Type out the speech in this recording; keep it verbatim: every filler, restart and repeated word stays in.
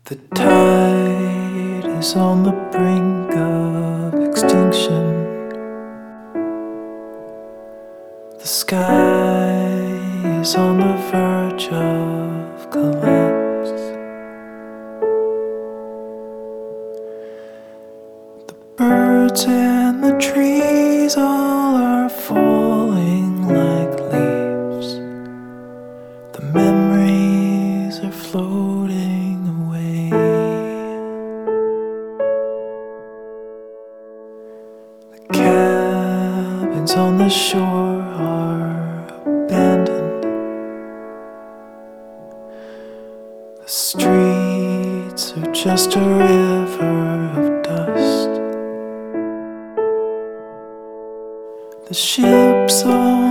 The tide is on the brink of extinction. The sky is on the verge of collapse. The birds and the trees all are falling like leaves. The memories are floating away. The cabins on the shore are abandoned. The streets are just a river of dust. The ships all